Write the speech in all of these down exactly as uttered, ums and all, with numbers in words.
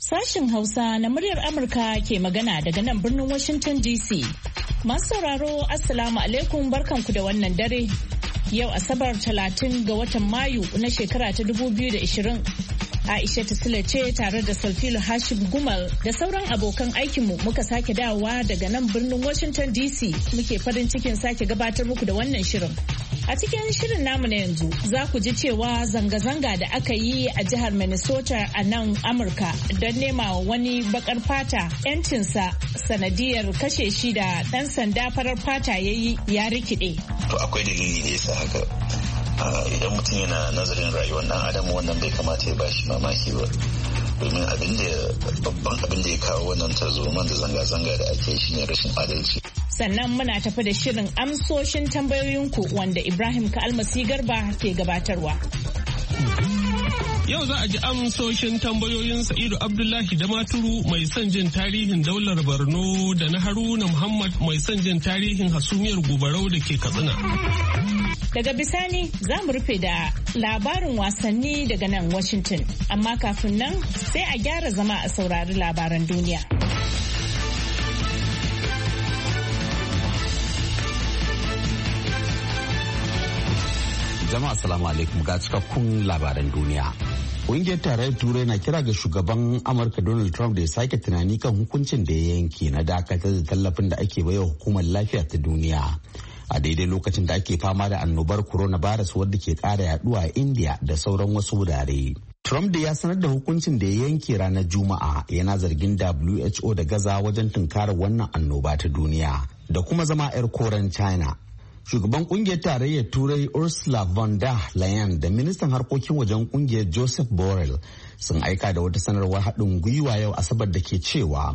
Sashen Hausa na muryar Amurka ke magana daga nan birnin Washington D C. Masu sauraro Assalamu alaikum barkanku da wannan dare. Yau Asabar talatin ga watan Mayu na shekara ta dubu biyu da ishirin. Aisha Sule ce tare da Salfilu Hashim Gumal da sauran abokan aikinmu muka sake dawowa daga nan birnin Washington D C muke farin cikin sake gabatar muku da wannan shirin. A cikin shirin namu na yanzu za ku ji cewa zanga-zanga da aka yi a jihar Minnesota a nan Amurka don nema wa wani bakar fata 'yancinsa sanadiyar kashe shi da ɗan sanda farar fata ya yi ya rikide. To akwai dalili da yasa haka. Idan mutum yana nazarin rayuwar ɗan adam wannan bai kamata ya bashi mamaki ba. Domin abin da babban abin da ya kawo wannan tarzoman da zanga-zanga da ake shi ne rashin adalci. Sannan muna tafi da shirin amsoshin tambayoyinku wanda Ibrahim Ka'almasi Garba ke gabatarwa. Yau za a ji amsoshin tambayoyin Sa'idu Abdullahi da Maturu mai son jin tarihin daular Borno da na Haruna Muhammad mai son jin tarihin hasumiyar Gobarau da ke Katsina. Daga bisani za mu rufe da labarin wasanni daga nan Washington. Amma kafin nan sai a gyara zama a saurari labaran duniya. Jama'a assalamu alaikum ga cikakkun labaran duniya. Ƙungiyar tarayyar Turai na kira ga shugaban Amurka Donald Trump da ya sake tunani kan hukuncin da ya yanke na dakatar da tallafin da ake baiwa hukumar lafiya ta duniya. A daidai lokacin da ake fama da annobar coronavirus wadda ke ƙara yaduwa a India da sauran wasu wurare. Trump da ya sanar da hukuncin da ya yanke ranar Juma'a yana zargin W H O da gaza wajen tunkarar wannan annoba ta duniya da kuma zama 'yar koren China. Shugaban kungiyar tarayyar Turai Ursula von der Leyen da ministan harkokin wajen kungiyar Joseph Borrell sun aika da wata sanarwar haɗin gwiwa yau Asabar da ke cewa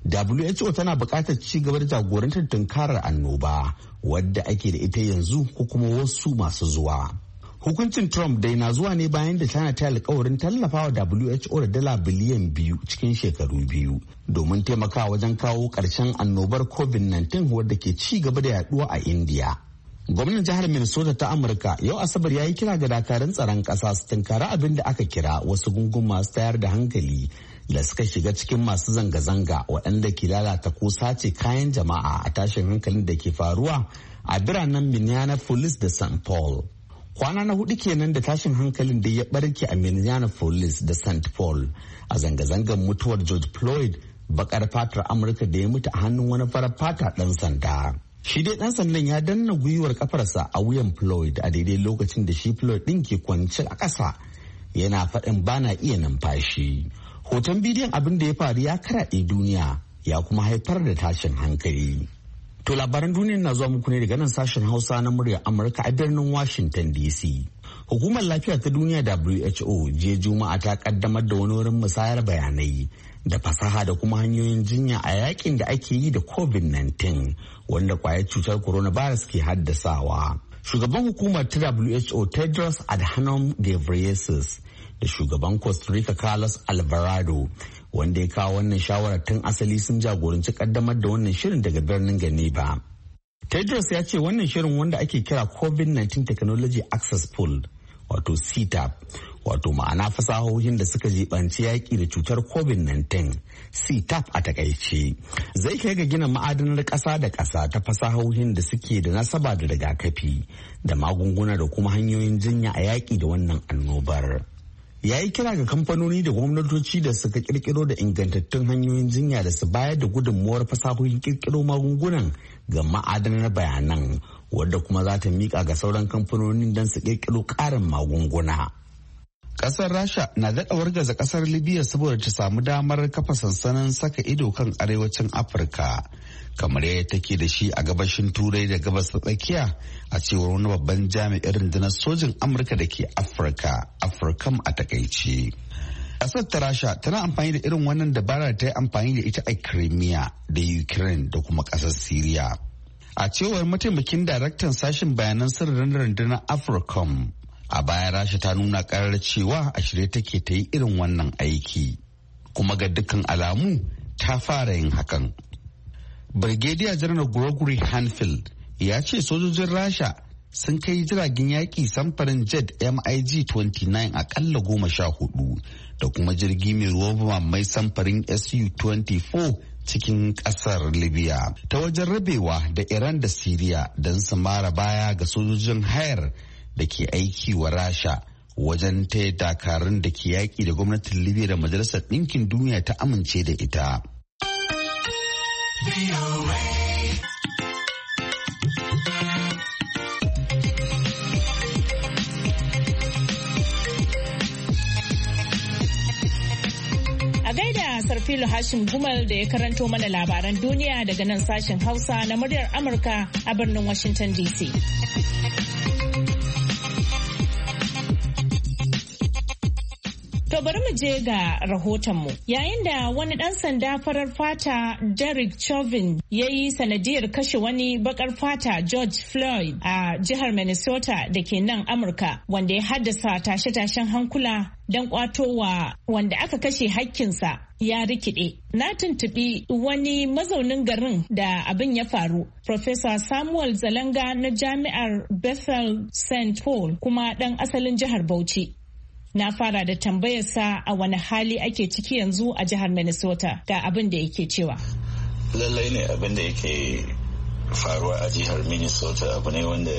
W H O tana buƙatar ci gaba da jagorantar tunkarar annoba wadda ake da ita yanzu ko kuma wasu masu zuwa. Hukuncin Trump dai na zuwa ne bayan da China ta alkawarin tallafawa W H O da dala biliyan biyu cikin shekaru biyu domin taimakawa wajen kawo ƙarshen annobar covid nineteen wadda ke ci gaba da yaduwa a India. Gwamnan jihar Minnesota ta Amurka yau Asabar ya yi kira ga dakarun tsaron ƙasa su tunkari abin da aka kira wasu gungun masu tayar da hankali da suka shiga cikin masu zanga-zanga waɗanda ke lalata ko sace kayan jama'a a tashin hankalin da ke faruwa a biranen Minneapolis da Saint Paul. Kwana na hudu kenan da tashin hankalin da ya barke a Minneapolis da Saint Paul a zanga-zangar mutuwar George Floyd bakar fatar Amurka da ya mutu a hannun wani farar fata ɗan sanda. Shi dai ɗan sandan ya danna gwiwar kafarsa a wuyan Floyd a daidai lokacin da shi Floyd ɗin ke kwance a ƙasa yana faɗin bana iya numfashi. Hoton bidiyon abin da ya faru ya karaɗe duniya ya kuma haifar da tashin hankali. To labaran duniya na zuwa muku ne daga nan sashen Hausa na muryar Amurka a birnin Washington D C. Hukumar lafiya ta duniya W H O jiya Juma'a ta kaddamar da wani wurin musayar bayanai da fasaha da kuma hanyoyin jinya a yakin da ake yi da covid nineteen wanda kwayar cutar coronavirus ke haddasawa. Shugaban hukumar ta W H O Tedros Adhanom Ghebreyesus da shugaban Costa Rica Carlos Alvarado wanda ya kawo wannan shawarar tun asali sun jagoranci kaddamar da wannan shirin daga birnin Geneva. Tedros ya ce wannan shirin wanda ake kira covid nineteen Technology Access Pool wato C T A P wato ma'ana fasahohin da suka jibanci yaƙi da cutar covid nineteen C T A P a takaice zai kai ga gina ma'adanar ƙasa da ƙasa ta fasahohin da suke da nasaba da rigakafi da magunguna da kuma hanyoyin jinya a yaƙi da wannan annobar. Ya yi kira ga kamfanoni da gwamnatoci da suka kirkiro da ingantattun hanyoyin jinya da su bayar da gudunmuwar fasahohin kirkiro magungunan ga ma'adanar bayanan wadda kuma za ta miƙa ga sauran kamfanonin don su kirkiro ƙarin magunguna. Ƙasar Rasha na daɗa wargaza ƙasar Libya saboda ta samu damar kafa sansanin saka ido kan arewacin Afirka kamar yadda take da shi a gabashin Turai da gabas ta tsakiya a cewar wani babban jami'in rundunar sojin Amurka da ke Afirka, Africam a takaice. Ƙasar ta Rasha tana amfani da irin wannan dabara ta yi amfani da ita a Crimea da Ukraine da kuma ƙasar Syria. A cewar mataimakin daraktan sashen bayanan sirrin rundunar Africam, a baya Rasha ta nuna karar cewa a shirye take ta yi irin wannan aiki kuma ga dukkan alamu ta fara yin hakan. Brigadier General Gregory Hanfield ya ce sojojin Rasha sun kai jiragen yaƙi samfarin jet mig twenty nine akalla goma sha hudu da kuma jirgi mai ruwan mai samfarin su twenty-four cikin ƙasar Libya ta wajen rabewa da Iran da Siriya don su mara baya ga sojojin hayar da ke aiki wa Rasha wajen taya dakarun da ke yaƙi da gwamnatin Libya da Majalisar Ɗinkin Duniya ta amince da ita. Sarfilu Hashim Gumal da ya karanto mana labaran duniya daga nan sashen Hausa na muryar Amurka a birnin Washington D C. To bari mu je ga rahotonmu. Yayin da wani ɗan sanda farar fata Derek Chauvin ya yi sanadiyar kashe wani bakar fata George Floyd a jihar Minnesota da ke nan Amurka, wanda ya haddasa tashe-tashen hankula don kwatowa wanda aka kashe hakkinsa ya rikide. Na tuntuɓi wani mazaunin garin da abin ya faru, Professor Samuel Zalanga na Jami'ar Bethel Saint Paul kuma ɗan asalin jihar Bauchi. Na fara da tambayarsa a wani hali ake ciki yanzu a jihar Minnesota ga abin da yake cewa. Lallai ne abin da yake faruwa a jihar Minnesota abu ne wanda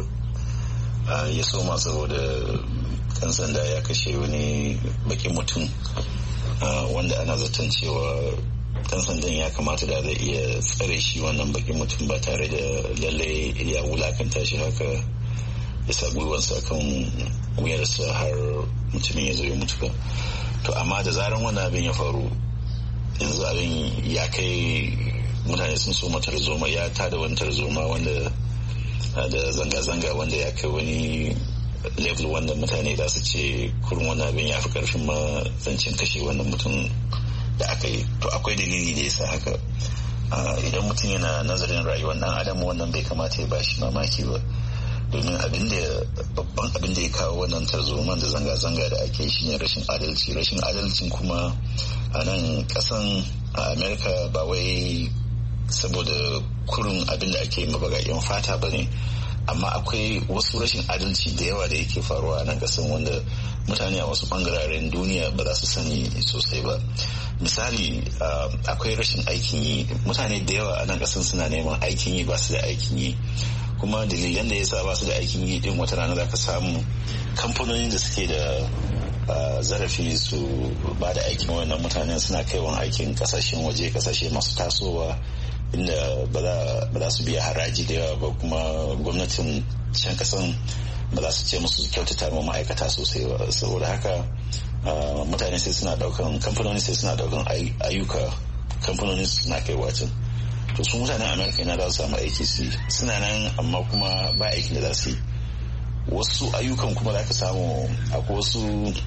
ya soma saboda kan sanda ya kashe wani bakin mutum wanda ana zaton cewa kan sandan ya kamata da zai iya tsare shi wannan bakin mutum ba tare da lallai ya wulakanta shi haka ya sa gwiwansa kan wuyarsa har mutumin ya zo ya mutu ba. To amma da zaran wannan abin ya faru yanzu abin ya kai mutane sun so tarzoma ya tada wani tarzoma wanda da zanga-zanga wanda ya kai wani level wanda mutane za su ce kurin wannan abin ya fi karfin ma zancen kashe wannan mutum da aka yi. To akwai dalili da ya sa haka. Idan mutum yana nazarin rayuwar ɗan adam wannan bai kamata ya bashi mamaki ba, domin abin da babban abin da ya kawo wannan tarzoman da zanga-zanga da ake shi ne rashin adalci. Rashin adalcin kuma a nan kasan a Amerika ba wai saboda kurin abin da ake mabagayen fata ba ne, amma akwai wasu rashin adalci da yawa da yake faruwa a nan kasan wanda mutane a wasu bangararen duniya ba za su sani sosai ba. Misali, akwai rashin aikin yi. Mutane da yawa a nan kasan suna neman aikin yi ba su da aikin yi, kuma dalilan da ya sa ba su da aikin yi din wata rana za ka samu kamfanonin da suke da zarafi su ba da aikin wannan mutanen suna kaiwan aikin kasashen waje, kasashe masu tasowa inda ba za su biya haraji da yawa ba, kuma gwamnatin can kasan ba za su ce musu kyautata ma ma'aikata sosai ba. Saboda haka mutane sai suna daukan kamfanoni sai suna daukan ayyuka kamfanoni suna kai wacin. To su mutanen Amerika ina za su samu aiki su suna nan amma kuma ba aikin da za su yi. Wasu ayyukan kuma za ka samu akwai wasu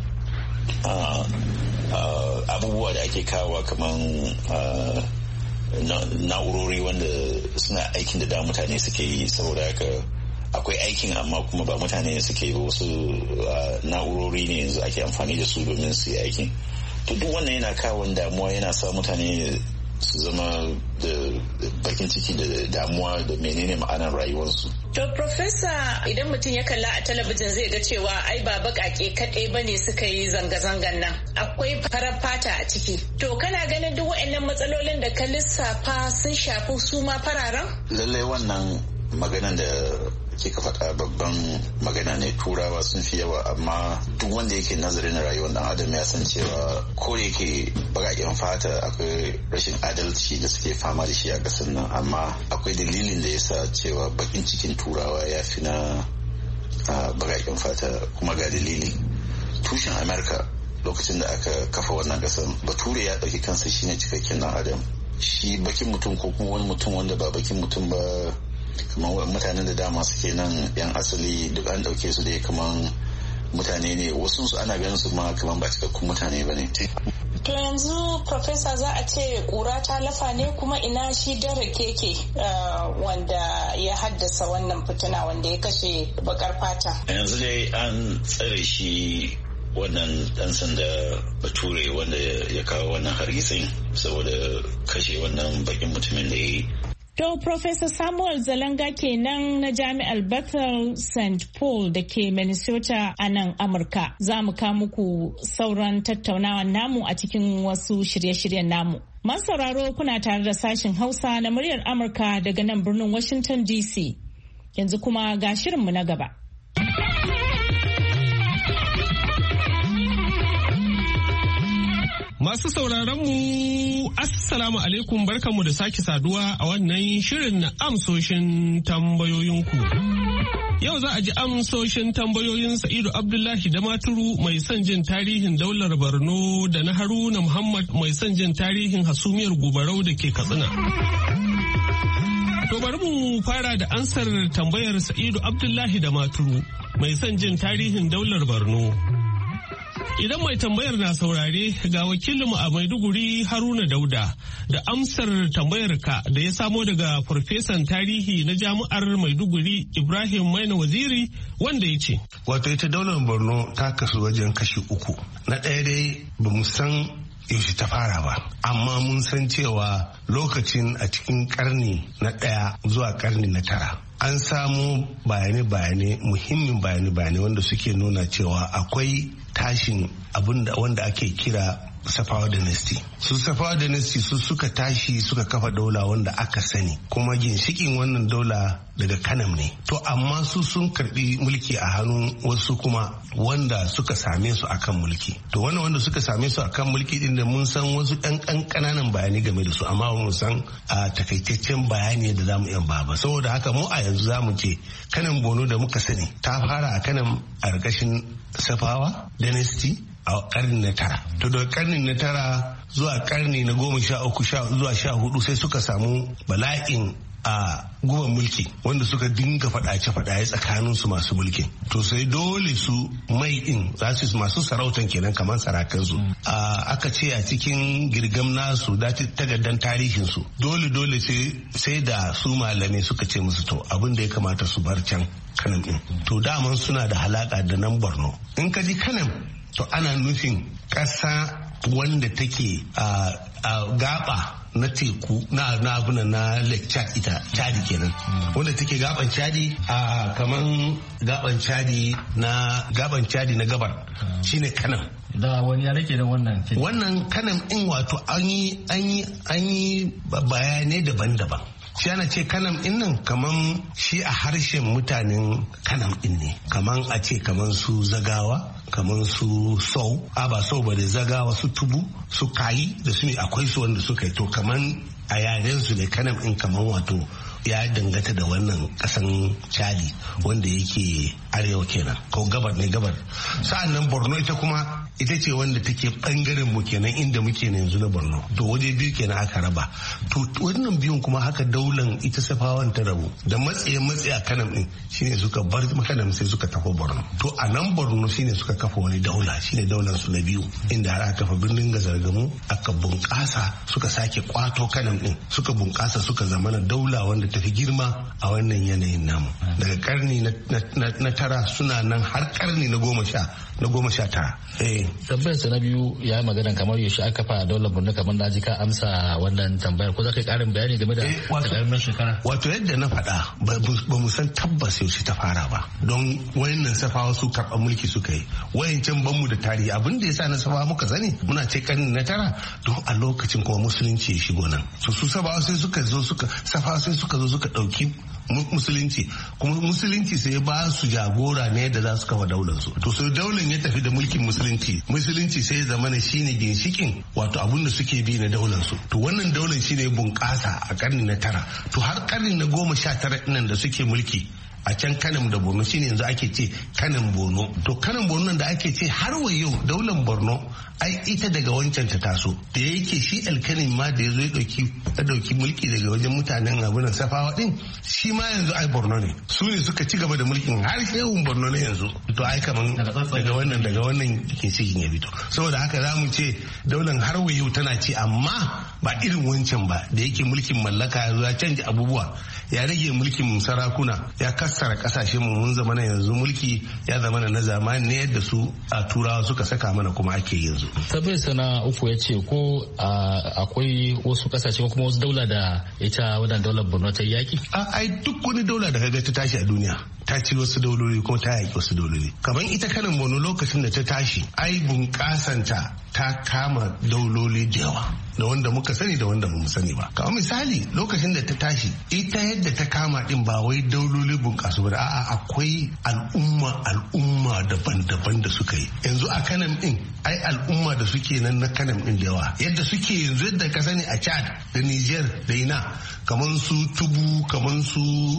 abubuwa da ake kawo kamar na'urori wanda suna aikin da da mutane suke yi. Saboda haka akwai aikin amma kuma ba mutane suke yi, wasu na'urori ne yanzu ake amfani da su domin su yi aikin. To duk wannan yana kawo damuwa, yana sa mutane su zama da bakin ciki da damuwa da menene ma'anar rayuwarsu. To Profesa, idan mutum ya kalla a talabijin zai ga cewa ai ba baƙaƙe kaɗai ba ne suka yi zanga-zangan nan, akwai farar fata a ciki. To kana ganin duk waɗannan matsalolin da ka lissafa sun shafi su ma fararen? Lallai wannan maganan da kika faɗa babban magana ne. Turawa sun fi yawa, amma duk wanda yake nazarin rayuwar ɗan adam ya san cewa ko da yake baƙaƙen fata akwai rashin adalci da suke fama da shi a ƙasar nan, amma akwai dalilin da ya sa cewa baƙin cikin turawa ya fi na baƙaƙen fata. Kuma ga dalili, tushen Amerika lokacin da aka kafa wannan ƙasar, bature ya ɗauki kansa shine cikakken ɗan adam. Shi baƙin mutum ko kuma wani mutum wanda ba baƙin mutum ba, kamar mutanen da dama suke nan yan asali, duk an dauke su dai kamar mutane ne, wasu su ana ganin su ma kamar ba cikakkun mutane ba ne. To yanzu Profesa, za a ce kura ta lafa ne, kuma ina shi Derek yake wanda ya haddasa wannan fitina wanda ya kashe bakar fata? Yanzu dai an tsare shi wannan dan sanda bature wanda ya kawo wannan hargitsin saboda kashe wannan bakin mutumin da ya yi. To, Professor Samuel Zalanga kenan na Jami'ar Bethel Saint Paul da ke Minnesota a nan Amurka. Za mu kawo muku sauran tattaunawan namu a cikin wasu shirye-shiryen namu. Masu sauraro kuna tare da sashen Hausa na muryar Amurka daga nan birnin Washington D C. Yanzu kuma ga shirinmu na gaba. Masu sauraron mu Assalamu alaikum, barkanmu da sake saduwa a wannan shirin na amsoshin tambayoyinku. Yau za a ji amsoshin tambayoyin Sa'idu Abdullahi da Maturu mai son jin tarihin daular Borno da na Haruna Muhammad mai son jin tarihin hasumiyar Gubarau da ke Katsina. To bari mu fara da ansar tambayar Sa'idu Abdullahi da Maturu mai son jin tarihin daular Borno. Idan mai tambayar na saurare, ga wakilinmu a Maiduguri Haruna Dauda da amsar tambayar ka da ya samo daga farfesan tarihi na jami'ar Maiduguri Ibrahim Maina Waziri, wanda ya ce. Wato ita daular Borno ta kasu wajen kashi uku. Na ɗaya dai ba mu san yaushe ta fara ba, amma mun san cewa lokacin a cikin karni na ɗaya zuwa karni na tara an samu bayane-bayane, muhimmin bayane-bayane wanda suke nuna cewa akwai tashin abin da wanda ake kira Safawa Dynasty. Su Safawa Dynasty su suka tashi suka kafa daula wanda aka sani, kuma ginshikin wannan daula daga Kanam ne. To amma su sun karbi mulki a hannun wasu kuma wanda suka same su akan mulki. To wannan wanda suka same su akan mulki din da mun san wasu ɗan ƙanƙananan bayani game da su, amma mun san a takaitaccen bayani da zamu iya ba ba. Saboda haka mu a yanzu zamu ce Kanam Bono da muka sani ta fara a Kanam a ƙarƙashin Safawa Dynasty a karni na tara. To daga karni na tara zuwa karni na goma sha uku zuwa sha hudu sai suka samu bala'in a guban mulki wanda suka dinga faɗace-faɗace tsakanin su masu mulkin. To sai dole su mai din za su masu sarautan kenan kamar sarakan su. Aka ce a cikin girgam nasu da tagaddan tarihin su dole dole sai da su malamai suka ce musu to abin da ya kamata su bar can Kanam din. To daman suna da halaka da nan Borno. In ka ji Kanam to ana nufin ƙasa wanda take a gaba na teku na abuna na Lake Chad, ita Chadi kenan, wanda take gaban Chadi a kaman gaban Chadi na gaban Chadi na gabar shine Kanam. Da wani ya nake da wannan wannan Kanam in wato an yi an yi an yi bayanai daban-daban. Shi ana ce Kanam din nan kaman shi a harshen mutanen Kanam din ne, kaman a ce kaman su Zagawa, kaman su Sau, a ba Sau ba da Zagawa, su Tubu, su Kayi da su ne akwai su wanda suka yi. To kaman a yaren su ne Kanam din kaman wato ya dangata da wannan kasan Chadi wanda yake arewa kenan, ko gabar ne gabar. Sa'an nan Borno ita kuma ita ce wanda take bangaren mu kenan inda muke ne yanzu na Borno. To waje biyu kenan aka raba. To wannan biyun kuma haka daular ita Safawan ta rabu da matsaye matsaye a Kanam din shine suka bar Kanam sai suka tafi Borno. To a nan Borno shine suka kafa wani daula, shine daular su na biyu, inda aka kafa birnin Gazargamu, aka bunƙasa suka sake kwato Kanam din, suka bunƙasa suka zamana daula wanda tafi girma a wannan yanayin namu. Daga karni na tara suna nan har karni na goma sha na goma sha tara. Tambayar sa na biyu ya yi magana kamar yaushe aka kafa daular Borno, kamar na ji ka amsa wannan tambayar, ko za ka yi karin bayani game da takamaiman shekara? Wato yadda na faɗa ba mu san tabbas yaushe ta fara ba, don wayannan Safawa su karɓar mulki suka yi, wayancan ban mu da tarihi. Abin da yasa na Safawa muka sani muna ce karni na tara don a lokacin kuma musulunci ya shigo nan. So su Safawa sai suka zo suka Safawa sai suka zo suka ɗauki musulunci, kuma musulunci sai ba su jagora ne da za su kafa daular su. To sai daular ya tafi da mulkin musulunci, musulunci sai ya zama shine ginshikin wato abun da suke bi na daular su. To wannan daular shine bunƙasa a karni na tara. To har karni na goma sha tara nan da suke mulki a can Kanam da Borno shine yanzu ake ce Kanam Borno. To Kanam Borno nan da ake ce har wa yau daular Borno ai ita daga wancan ta taso, da yake shi alkanin ma da ya zo ya dauki ya dauki mulki daga wajen mutanen abunan Safawa din, shi ma yanzu ai Borno ne, su ne suka ci gaba da mulkin har shehun Borno ne yanzu. To ai kaman daga wannan daga wannan cikin ya fito. Saboda haka za mu ce daular har wa yau tana ci, amma ba irin wancan ba da yake mulkin mallaka ya zo ya canja abubuwa, ya rage mulkin sarakuna, ya kasa kassara kasashen mu mun zama na yanzu mulki ya zama na zamani ne yadda su a turawa suka saka mana kuma ake yanzu. Tabbai sana uku ya ce ko akwai wasu kasashe ko kuma wasu daula da ita wannan daular Borno ta yaki? Ai duk wani daula da kaga ta tashi a duniya ta ci wasu dauloli kuma ta yaki wasu dauloli. Kamar ita kanin Borno lokacin da ta tashi ai bunƙasanta ta kama dauloli da yawa da wanda muka sani da wanda bamu sani ba. Kamar misali lokacin da ta tashi ita yadda ta kama din ba wai dauloli bunƙasu ba, a'a akwai al'umma al'umma daban-daban da suka yi. Yanzu a kanan din ai al'umma da suke nan na kanan din da yawa yadda suke yanzu yadda ka sani a Chad da Niger da ina kamar su Tubu kamar su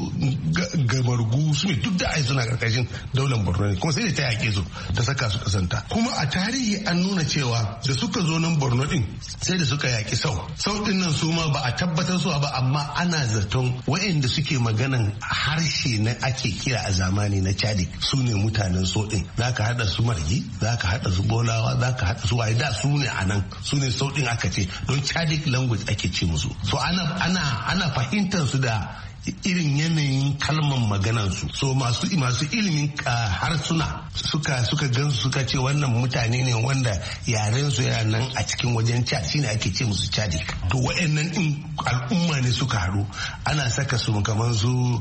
Gamargu su ne duk da ai suna karkashin daular Borno ne kuma sai da ta yake su ta saka su kasanta. Kuma a tarihi an nuna cewa da suka zo nan Borno din sai da suka yaki sau sau din nan su ma ba a tabbatar su ba amma ana zaton waɗanda suke maganan harshe na ake kira a zamani na Chadi su ne mutanen so din. Zaka hada su Margi, zaka hada su Bolawa, zaka hada su waye da su ne anan su ne sau din aka ce don Chadic language ake ce musu. So ana ana ana fahimtar su da irin yanayin kalman maganansu. So masu masu ilimin harsuna suka suka gansu suka ce wannan mutane ne wanda yaren su yana nan a cikin wajen Chad shine ake ce musu Chadic. To wayannan in al'umma ne suka haɗu ana saka su kamar su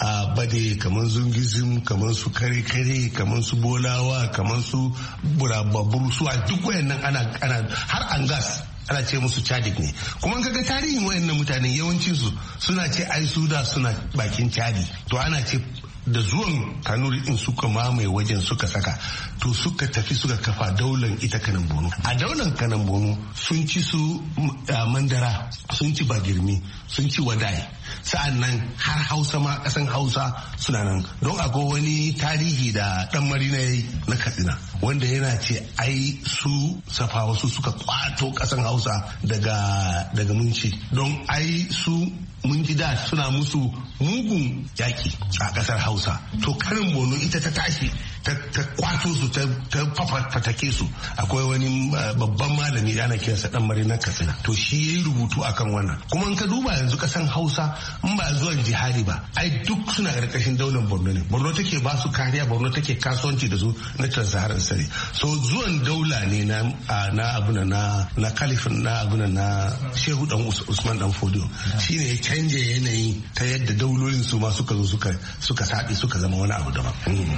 bade kamar zungizim kamar su kare kare kamar su bolawa kamar su burababuru su a duk wayannan ana ana har angas ana ce musu Chadic ne. Kuma kaga tarihin wayannan mutane yawancin su suna ce ai su da suna bakin Chadi. To ana ce da zuwan Kanuri din suka mamaye wajen suka saka to suka tafi suka kafa daular ita Kanan Bono. A daular Kanan Bono sun ci su Mandara, sun ci Bagirmi, sun ci Wadai. Sa'an nan har Hausa ma kasan Hausa suna nan. Don akwai wani tarihi da dan Marina yayi na Katsina wanda yana ce ai su Safawa su suka kwato kasan Hausa daga daga Munci. Don ai su mun ji da suna musu mugun yaki a kasar Hausa. To Kanin Bono ita ta tashi ta kwato su ta fatake su. Akwai wani babban malami da ana kiransa dan Marina Katsina. To shi yayi rubutu akan wannan. Kuma in ka duba yanzu kasan Hausa in ba zuwan jihadi ba ai duk suna karkashin daular Borno ne. Borno take ba su kariya, Borno take kasuwanci da su na Trans-Saharan Sare. So zuwan daula ne na na abuna na na kalifin na abuna na Shehu dan Usman dan Fodio shine ya canje yanayi ta yadda daulolin su ma suka zo suka suka saɗi suka zama wani abu daban.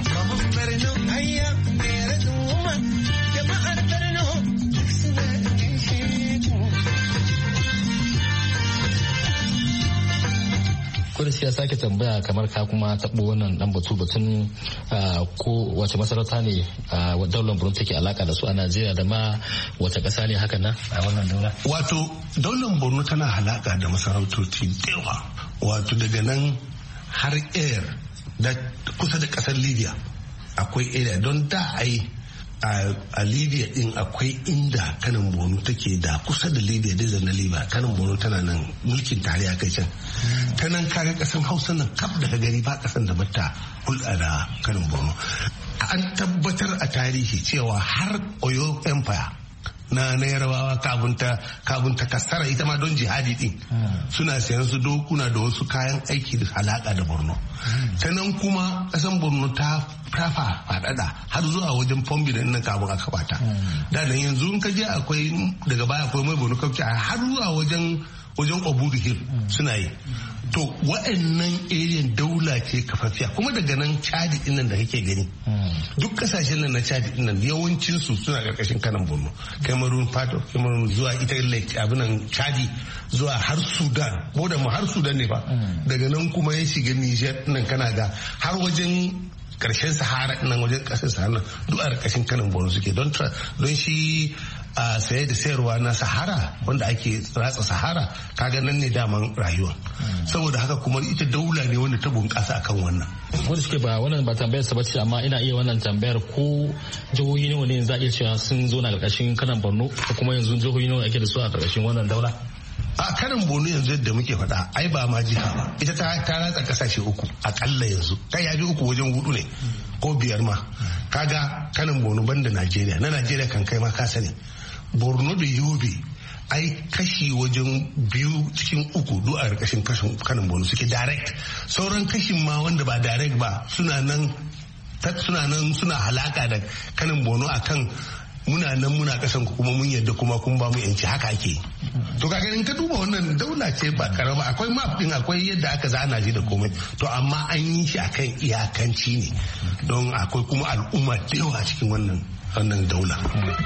Kuris ya sake tambaya kamar ka kuma taɓo wannan dan batu batun ko wace masarauta ne daular Borno take alaka da su a Najeriya da ma wace ƙasa ne haka nan a wannan daula. Wato daular Borno tana alaka da masarautoci da yawa. Wato daga nan har air da kusa da ƙasar Libya akwai area don da ai a Libya din akwai inda Kanin Bono take da kusa da Libya da zana Libya Kanin Bono tana nan mulkin tarayya kai can ta nan kare kasan Hausa nan kaf daga gari ba kasan da bata hulɗa da Kanin Bono. An tabbatar a tarihi cewa har Oyo Empire na na Yarbawa kabun ta kabun ta kasara ita ma don jihadi din suna sayan su dokuna da wasu kayan aiki da alaka da Borno. Ta nan kuma kasan Borno ta fafa fadada har zuwa wajen Pombi da nan kabun aka bata. Da nan yanzu in ka je akwai daga baya akwai mai Borno kauce har zuwa wajen wajen Obudu Hill suna yi. To wa'annan ariyan daula ce kafafiya kuma daga nan Chadi din nan da kake gani duk kasashen nan na Chadi din nan yawancin su suna karkashin Kanan Bono. Cameroon part of Cameroon zuwa ita lake abin nan Chadi zuwa har Sudan boda mu har Sudan ne fa daga nan kuma ya shiga Niger nan kana ga har wajen karshen Sahara nan wajen kasar Sahara duk a karkashin Kanan Bono suke don don shi a saye da sayarwa na Sahara wanda ake ratsa Sahara kaga nan ne daman rayuwa. Saboda haka kuma ita daula ne wanda ta bunƙasa akan wannan. Wanda suke ba wannan ba tambayar sa bace amma ina iya wannan tambayar ko jihohi nawa ne za a iya cewa sun zo na karkashin Kanan Borno ko kuma yanzu jihohi nawa ake da su a karkashin wannan daula? A Kanan Bono yanzu yadda muke faɗa ai ba ma jiha ba ita ta ta ratsa kasashe uku akalla yanzu kai ya bi uku wajen hudu ne ko biyar ma. Kaga Kanan Bono banda Najeriya na Najeriya kan kai ma ka sani Borno da Yobe ai kashi wajen biyu cikin uku duk a ƙarƙashin kashin kanin bono suke direct. Sauran kashin ma wanda ba direct ba suna nan suna nan suna halaka da kanin bono akan muna nan muna kasan ku kuma mun yadda kuma kun ba mu yanci haka ake. To kaga in ka duba wannan daula ce ba karama, akwai map din, akwai yadda aka zana shi da komai, to amma an yi shi akan iyakanci ne don akwai kuma al'umma da yawa cikin wannan wannan daula.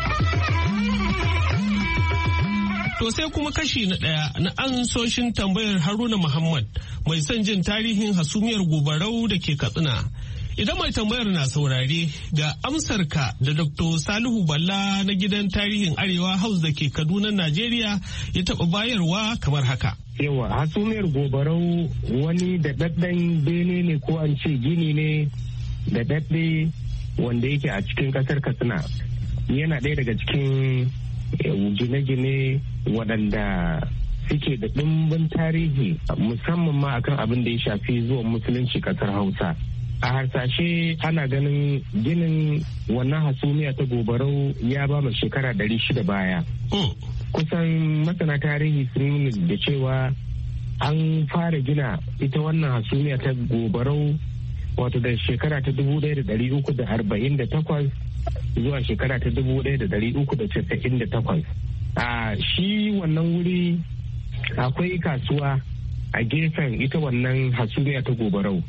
To sai kuma kashi na ɗaya na ansoshin tambayar Haruna Muhammad mai son jin tarihin hasumiyar Gobarau da ke Katsina. Idan mai tambayar na saurare ga amsarka da Doctor Salihu Balla na gidan tarihin Arewa House da ke Kaduna, Najeriya ya taɓa bayarwa kamar haka. Yawa, hasumiyar Gobarau wani daɗaɗɗen bene ne ko an ce gini ne daɗaɗɗe wanda yake a cikin ƙasar Katsina. Yana ɗaya daga cikin gine-gine waɗanda suke da ɗimbin tarihi musamman ma akan abin da ya shafi zuwan musulunci ƙasar Hausa. A harsashe ana ganin ginin wannan hasumiya ta Gobarau ya ba mu shekara ɗari shida baya. Kusan masana tarihi sun nuna da cewa an fara gina ita wannan hasumiya ta Gobarau wato da shekara ta dubu ɗaya da ɗari uku da arba'in da takwas zuwa shekara ta dubu ɗaya da ɗari uku da casa'in da takwas. A shi wannan wuri akwai kasuwa a gefen ita wannan hasumiya ta Gobarau.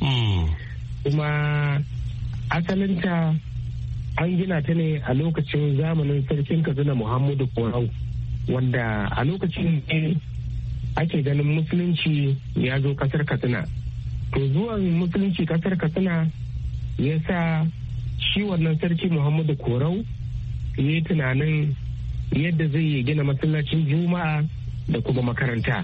Kuma asalinta an gina ta ne a lokacin zamanin sarkin Katsina Muhammadu Korau, wanda a lokacin ne ake ganin musulunci ya zo kasar Katsina. To zuwan musulunci kasar Katsina ya sa shi wannan sarki Muhammadu Korau ya yi tunanin yadda zai yi gina masallacin Juma'a da kuma makaranta.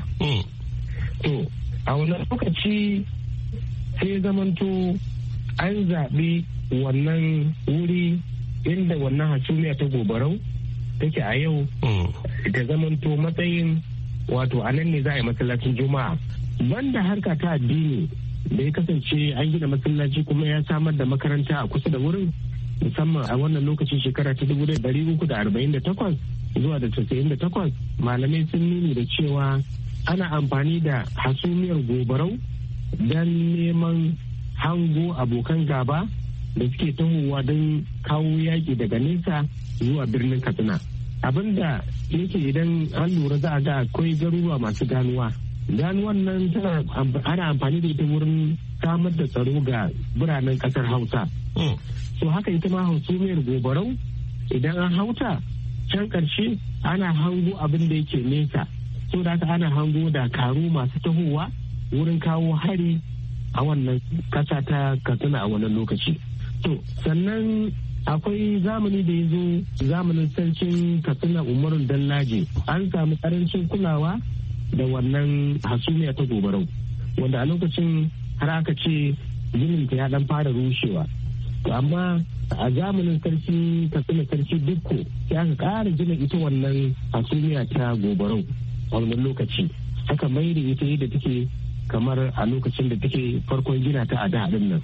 To a wannan lokaci sai zamanto an zaɓi wannan wuri inda wannan hasumiya ta Gobarau take a yau ta zamanto matsayin wato a nan ne za a yi masallacin Juma'a. Banda harka ta addini da ya kasance an gina masallaci kuma ya samar da makaranta a kusa da wurin, musamman a wannan lokacin shekara ta dubu ɗari uku da arba'in da takwas zuwa da casa'in da takwas, malamai sun nuni da cewa ana amfani da hasumiyar Gobarau don neman hango abokan gaba da suke tahowa don kawo yaƙi daga nesa zuwa birnin Katsina. Abinda yake idan an lura za a ga akwai garuruwa masu ganuwa. Ganuwan nan tana ana amfani da ita wurin samar da tsaro ga biranen ƙasar Hausa. So haka ita ma hasumiyar Gobarau idan an hauta can ƙarshe ana hango abin da yake nesa. So da haka ana hango da karu masu tahowa wurin kawo hari a wannan kasa ta Katsina a wannan lokaci. To sannan akwai zamani da ya zo zamanin sarkin Katsina Umaru Dallaje, an samu karancin kulawa da wannan hasumiya ta Gobarau, wanda a lokacin har aka ce ginin ta ya dan fara rushewa. To amma a zamanin sarki Katsina sarki Dukko sai aka ƙara gina ita wannan hasumiya ta Gobarau a wannan lokaci. Aka mai da ita yadda take kamar a lokacin da take farkon gina ta a da nan.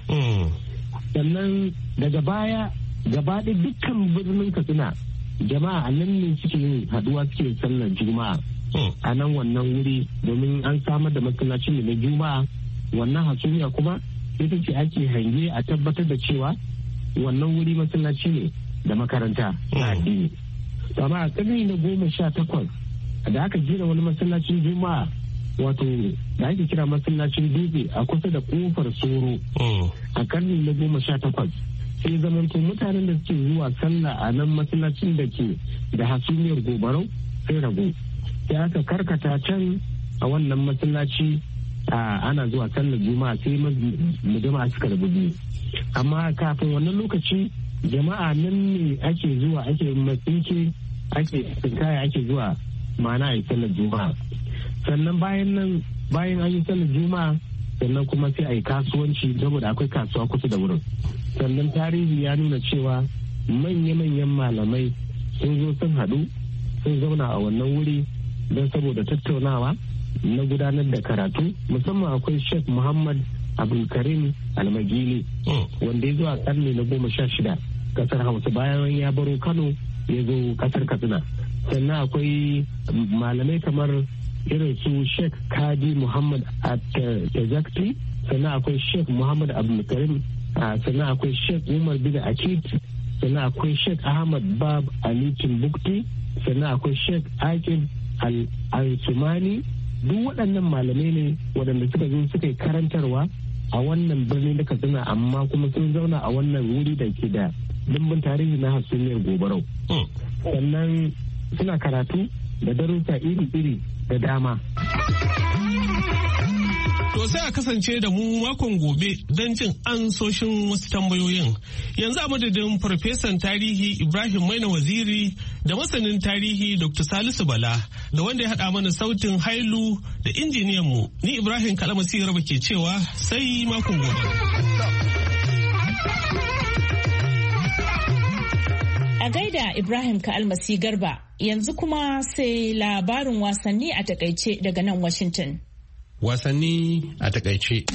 Sannan daga baya gaba da dukkan birnin Katsina jama'a a nan ne suke yin haduwa suke sallar Juma'a a nan wannan wuri, domin an samar da masallacin na Juma'a. Wannan hasumiya kuma ita ce ake hange a tabbatar da cewa wannan wuri masallaci ne da makaranta na addini. Amma a ƙarni na goma sha takwas da aka gina wani masallacin Juma'a wato da ake kira masallacin Dutse a kusa da kofar Soro a karni na goma sha takwas, sai zamanto mutanen da suke zuwa sallah a nan masallacin da ke da hasumiyar Gobarau sai ragu, sai aka karkata can a wannan masallaci ana zuwa sallar Juma'a, sai mu jama'a suka rabu biyu. Amma kafin wannan lokaci jama'a nan ne ake zuwa ake matsinke ake tsinkaya ake zuwa ma'ana a yi sallar Juma'a. Sannan bayan nan bayan an yi sallar Juma'a sannan kuma sai a yi kasuwanci saboda akwai kasuwa kusa da wurin. Sannan tarihi ya nuna cewa manya-manyan malamai sun zo sun haɗu sun zauna a wannan wuri don saboda tattaunawa na gudanar da karatu, musamman akwai Sheikh Muhammad Abdulkarim Almagili wanda ya zo a karni na goma sha shida kasar Hausa bayan ya baro Kano ya zo kasar Katsina. sannan akwai malamai kamar irin su Sheikh Kadi Muhammad At-Tazakti, sannan akwai Sheikh Muhammad Abdulkarim, sannan akwai Sheikh Umar bin Akid, sannan akwai Sheikh Ahmad Bab Ali Timbukti, sannan akwai Sheikh Aqil Al-Sumani. Duk waɗannan malamai ne waɗanda suka zo suka yi karantarwa a wannan birni da Katsina, amma kuma sun zauna a wannan wuri da ke da dimbin tarihi na hasumiyar Gobarau. Sannan suna karatu da darussa iri-iri da dama. To sai a kasance da mu makon gobe don jin ansoshin wasu tambayoyin. Yanzu a madadin farfesan tarihi Ibrahim Maina Waziri da masanin tarihi Doctor Salisu Bala da wanda ya haɗa mana sautin Hailu da injiniyan mu, ni Ibrahim Kalamasi Garba ke cewa sai makon gobe. A gaida Ibrahim Kalmasi Garba, yanzu kuma sai labarin wasanni a takaice daga nan Washington. Wasanni a takaice.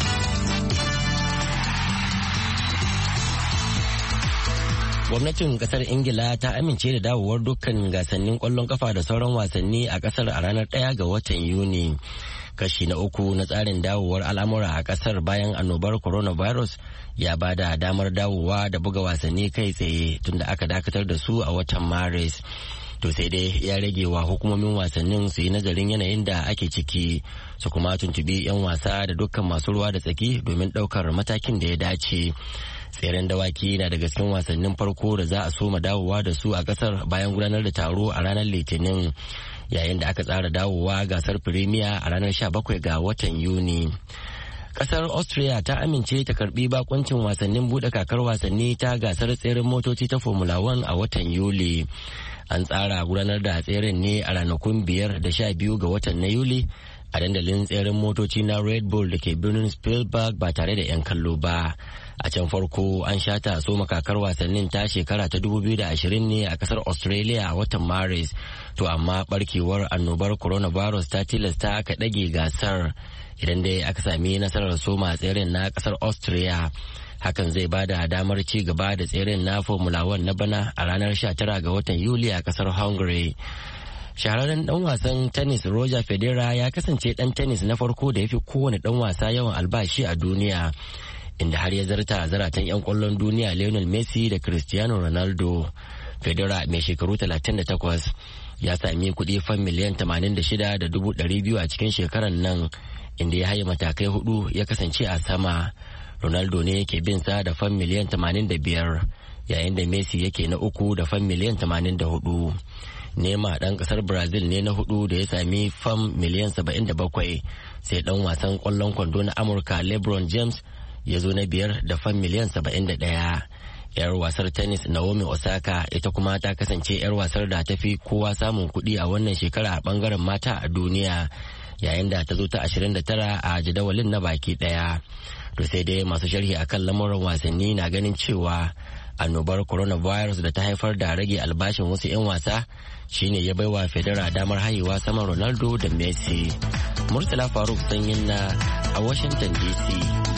Gwamnatin kasar Ingila ta amince da dawowar dukkan gasannin kwallon kafa da sauran wasanni a kasar a ranar ɗaya ga watan Yuni. Kashi na uku na tsarin dawowar al'amura a kasar bayan annobar coronavirus ya ba da damar dawowa da buga wasanni kai tsaye tunda aka dakatar da su a watan Maris. To sai dai ya rage wa hukumomin wasannin su yi nazarin yanayin da ake ciki su kuma tuntubi 'yan wasa da dukkan masu ruwa da tsaki domin ɗaukar matakin da ya dace. Tseren dawaki na daga cikin wasannin farko da za a soma dawowa da su a kasar bayan gudanar da taro a ranar Litinin, yayin da aka tsara dawowa gasar Firimiya a ranar sha bakwai ga watan Yuni. Kasar Austria ta amince ta karbi bakuncin wasannin bude kakar wasanni ta gasar tseren motoci ta Formula One a watan Yuli. An tsara gudanar da tseren ne a ranakun biyar da sha biyu ga watan na Yuli a dandalin tseren motoci na Red Bull da ke birnin Spielberg ba tare da 'yan kallo ba. A can farko an shata so makakar wasannin ta shekara ta dubu biyu da ashirin ne a kasar Australia a watan Maris. To amma barkewar annobar coronavirus ta tilasta aka ɗage gasar. Idan dai aka sami nasarar soma tseren na kasar Austria, hakan zai bada damar ci gaba da tseren na Formula One na bana a ranar sha tara ga watan Yuli a kasar Hungary. Shahararren dan wasan tennis Roger Federer ya kasance dan tennis na farko da ya fi kowane dan wasa yawan albashi a duniya, inda har ya zarta zaratan 'yan kwallon duniya Lionel Messi da Cristiano Ronaldo. Federer mai shekaru talatin da takwas ya sami kuɗi fan miliyan tamanin da shida da dubu ɗari biyu a cikin shekarar nan, inda ya haye matakai hudu ya kasance a sama. Ronaldo ne yake bin sa da fan miliyan tamanin da biyar, yayin da Messi yake na uku da fan miliyan tamanin da hudu. Nema ɗan ƙasar Brazil ne na hudu da ya sami fan miliyan saba'in da bakwai, sai ɗan wasan ƙwallon kwando na Amurka LeBron James ya zo na biyar da fan miliyan saba'in da ɗaya. 'Yar wasar tennis Naomi Osaka ita kuma ta kasance 'yar wasar da ta fi kowa samun kuɗi a wannan shekara a ɓangaren mata a duniya, yayin da ta zo ta ashirin da tara a jadawalin na baki ɗaya. To sai dai masu sharhi akan lamuran wasanni na ganin cewa annobar coronavirus da ta haifar da rage albashin wasu 'yan wasa shine ya baiwa Federer damar haihuwa saman Ronaldo da Messi. Murtala Faruk Sanyin na a Washington D C.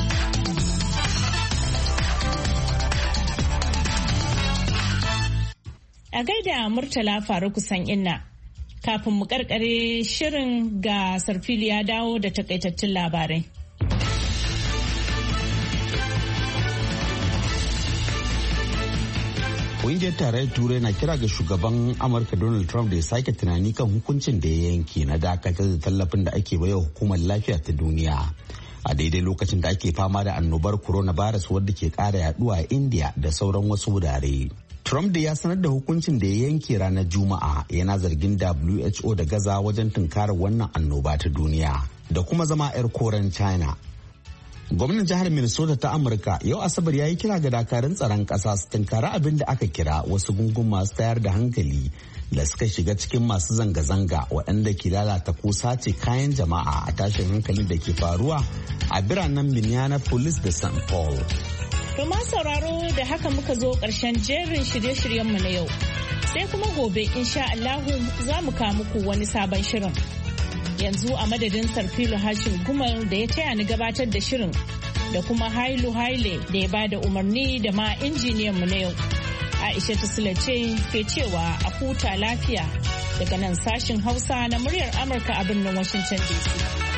A gaida Murtala Faruk Sanyin na. Kafin mu karkare shirin ga Sarfili ya dawo da takaitattun labarai. Ƙungiyar tarayyar Turai na kira ga shugaban Amurka Donald Trump da ya sake tunani kan hukuncin da ya yanke na dakatar da tallafin da ake baiwa hukumar lafiya ta duniya. A daidai lokacin da ake fama da annobar coronavirus wadda ke ƙara yaduwa a India da sauran wasu wurare. Trump da ya sanar da hukuncin da ya yanke ranar Juma'a yana zargin W H O da gaza wajen tunkarar wannan annoba ta duniya da kuma zama 'yar koren China. Gwamnan jihar Minnesota ta Amurka yau Asabar ya yi kira ga dakarun tsaron ƙasa su tunkari abin da aka kira wasu gungun masu tayar da hankali da suka shiga cikin masu zanga-zanga waɗanda ke lalata ko sace kayan jama'a a tashin hankalin da ke faruwa a biranen Minneapolis da Saint Paul. To ma sauraro da haka muka zo ƙarshen jerin shirye-shiryenmu na yau. Sai kuma gobe insha Allahu za mu kawo muku wani sabon shirin. Yanzu a madadin Sarfilu Hashim Gumal da ya taya ni gabatar da shirin da kuma Hailu Haile da ya bada umarni da ma injiniyanmu na yau. Aisha Sule ce ke cewa a huta lafiya daga nan sashin Hausa na muryar Amurka a birnin Washington D C.